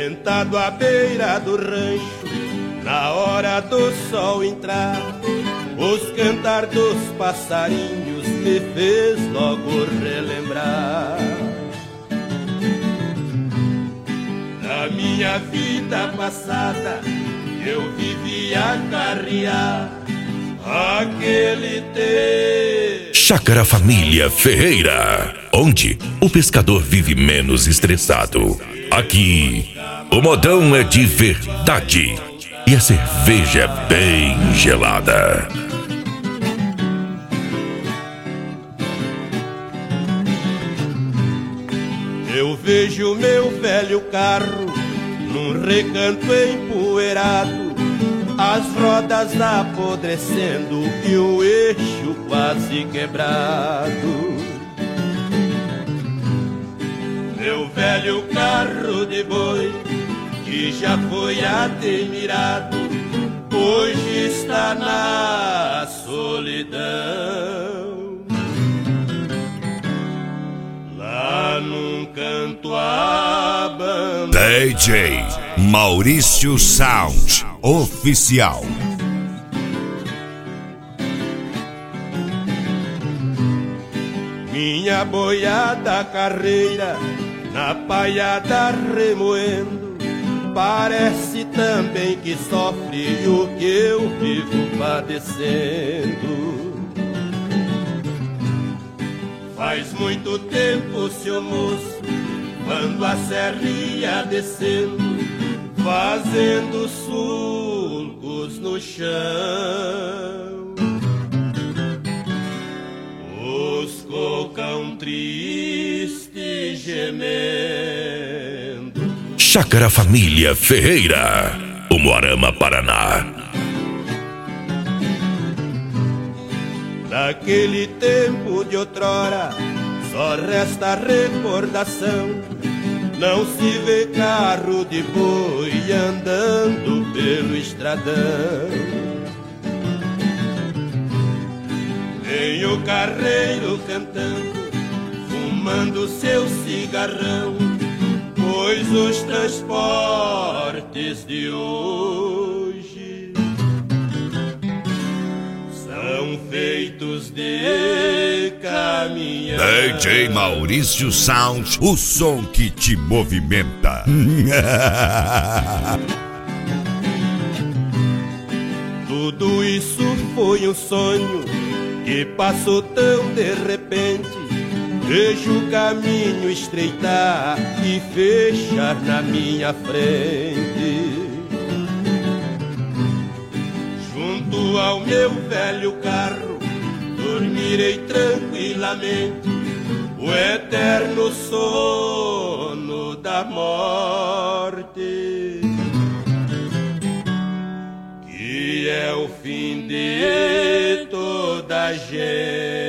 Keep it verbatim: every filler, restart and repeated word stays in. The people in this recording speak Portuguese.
Sentado à beira do rancho, na hora do sol entrar, os cantar dos passarinhos me fez logo relembrar da minha vida passada. Eu vivia a carrear aquele tempo. Chácara Família Ferreira, onde o pescador vive menos estressado. Aqui, o modão é de verdade e a cerveja é bem gelada. Eu vejo meu velho carro num recanto empoeirado, as rodas apodrecendo e o eixo quase quebrado. Meu velho carro de boi, que já foi admirado, hoje está na solidão. Lá num canto abandonado. D J Maurício Sound Oficial. Minha boiada carreira na paiada remoendo, parece também que sofre o que eu vivo padecendo. Faz muito tempo, seu moço, quando a serrinha descendo, fazendo sulcos no chão, os cocão triste gemendo. Chácara Família Ferreira, Umuarama, Paraná. Naquele tempo de outrora, só resta recordação. Não se vê carro de boi andando pelo estradão. Tem o carreiro cantando, fumando seu cigarrão, pois os transportes de hoje são feitos de caminhão. D J Maurício Sound, o som que te movimenta. Tudo isso foi um sonho que passou tão de repente. Vejo o caminho estreitar e fechar na minha frente. Junto ao meu velho carro, dormirei tranquilamente o eterno sono da morte, que é o fim de toda gente.